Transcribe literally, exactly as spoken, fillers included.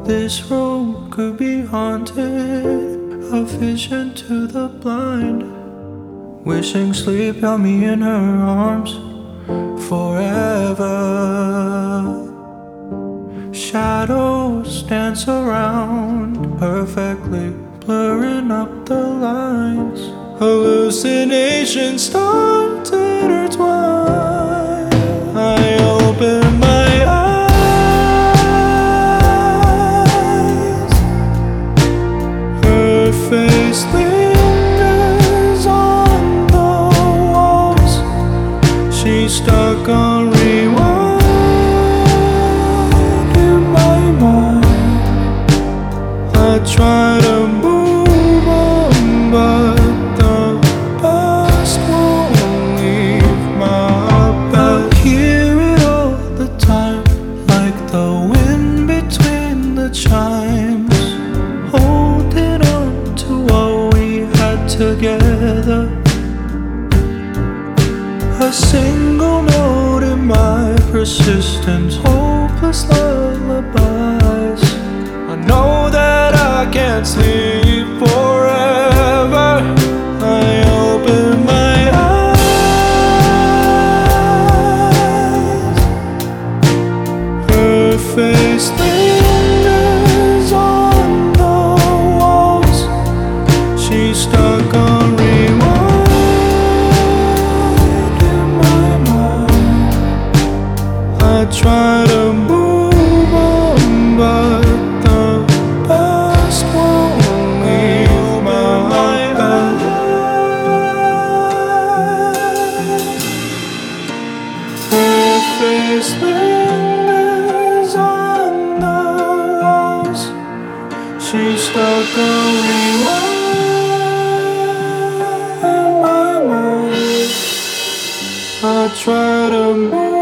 This room could be haunted, a vision to the blind, wishing sleep held me in her arms forever. Shadows dance around, perfectly blurring up the lines. Hallucinations start to intertwine. I open my eyes, her face lingers on the walls. She's stuck on rewind in my mind. I try to move on, but the past won't leave my bed. I hear it all the time, like the wind between the chimes, holding on to what we had together. A single note in my persistent, hopeless lullabies. I know that I can't sleep forever. I open my eyes, her face lingers on the walls. She's stuck on rewind in my mind. I try to move on, but the past won't leave my bed. Her face lingers on the walls. She's stuck on rewind in my mind. I try to move